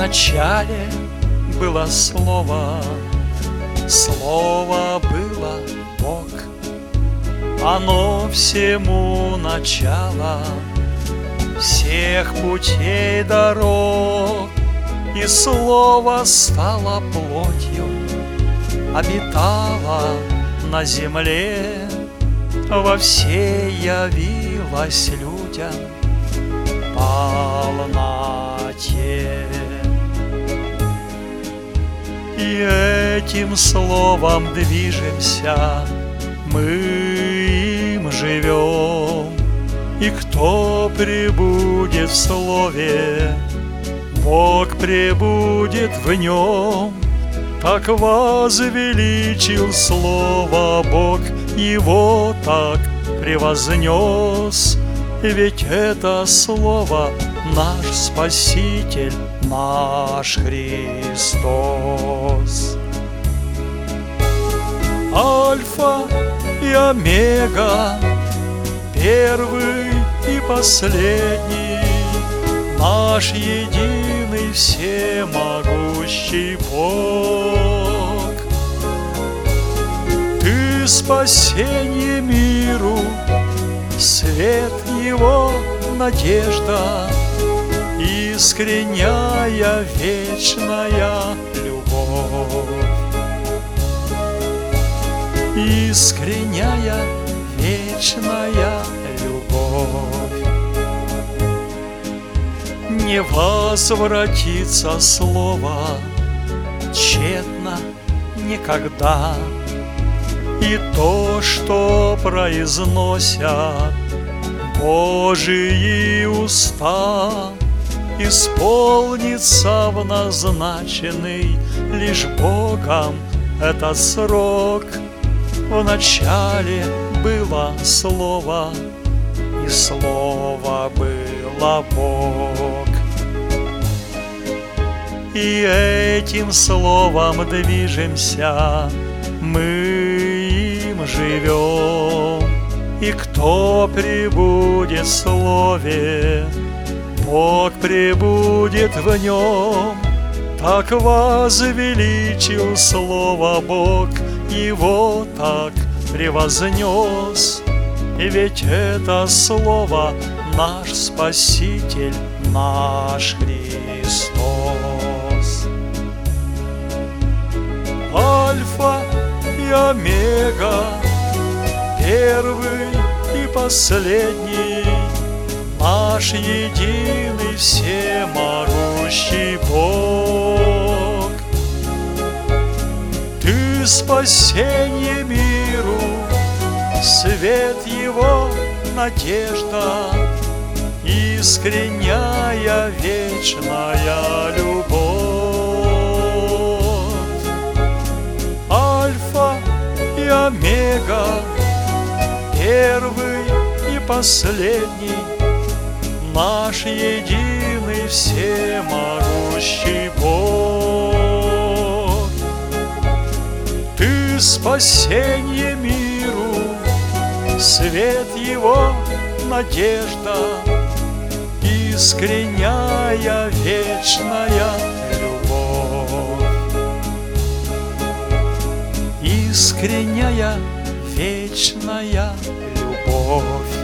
начале было слово, слово было Бог. Оно всему начало, всех путей дорог. И слово стало плотью, обитало на земле, во всей явилась людям полноте. И этим словом движемся, мы им живем. И кто пребудет в слове, Бог пребудет в нем. Так возвеличил слово Бог, его так превознес. Ведь это слово наш Спаситель, наш Христос. Альфа и Омега, первый и последний, наш единый всемогущий Бог. Ты спасение миру, свет его надежда, искренняя вечная любовь. Искренняя вечная любовь. Не возвратится слово тщетно никогда, и то, что произносят Божьи уста, исполнится в назначенный лишь Богом этот срок. В начале было слово, и слово было Бог. И этим словом движемся, мы им живем. И кто пребудет в слове, Бог пребудет в нем. Так возвеличил слово Бог, его так превознес. И ведь это слово наш Спаситель, наш Христос. Альфа и Омега, первый и последний, наш единый всемогущий Бог. Ты спасение миру, свет его надежда, искренняя вечная любовь. Альфа и Омега, первый и последний, наш единый всемогущий Бог. Ты спасение миру, свет его надежда, искренняя вечная любовь. Искренняя вечная любовь.